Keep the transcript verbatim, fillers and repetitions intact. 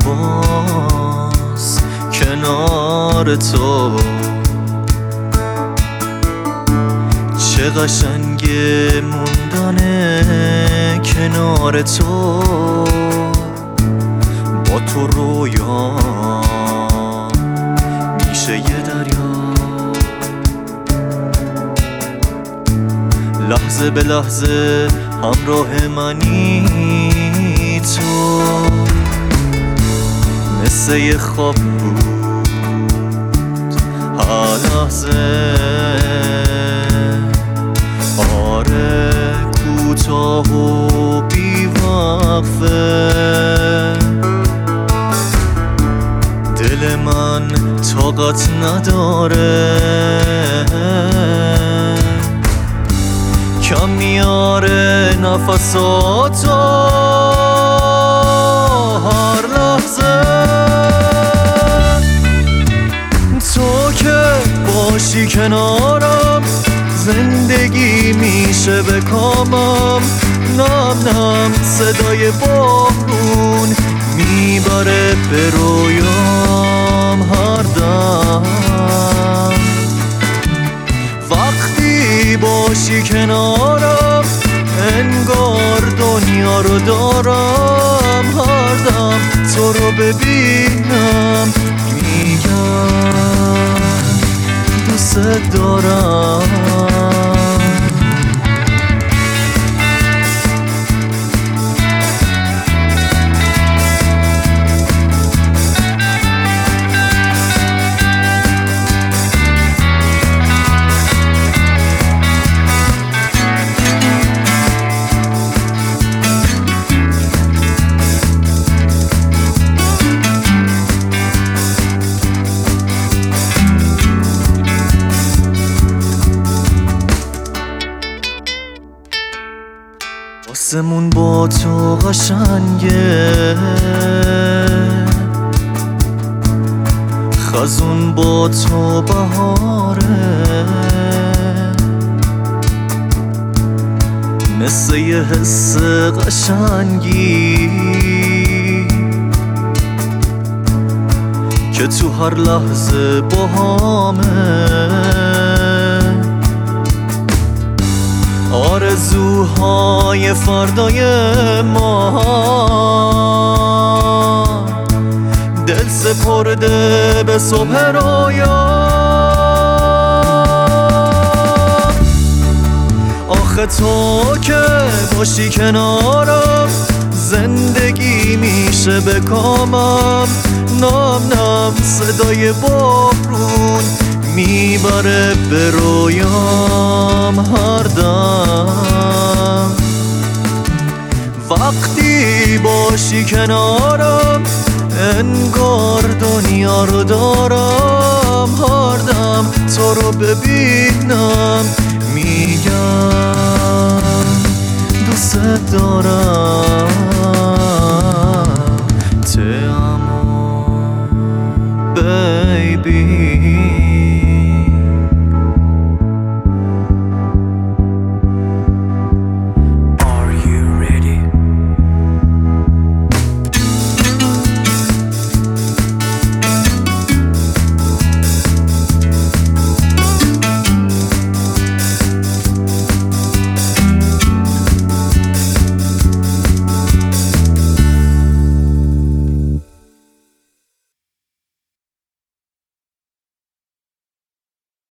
باز کنار تو. چه قشنگه موندنه کنار تو، با تو رویا میشه یه دریا. لحظه به لحظه همراه منی تو، مثل یه خواب بود هر لحظه. آره کوتاه و بیوقفه، دل من طاقت نداره، کم میاره نفساتو هر لحظه. تو که باشی کنارم زندگی میشه به کامم. نم نم صدای بارون میبره به رویام هر دم. وقتی باشی کنارم انگار دنیا رو دارم. هر دم تو رو ببینم میگم دوست دارم. آسمون با تو قشنگه، خزون با تو بهاره، مثل یه حس قشنگی که تو هر لحظه باهامه. آرزوهای فردای ما دل سپرده به صبح رویا. آخه تو که باشی کنارم زندگی میشه به کامم. نم نم صدای بارون میبره به رویام هر دم. وقتی باشی کنارم انگار دنیا رو دارم. هر دم تو رو ببینم میگم دوست دارم.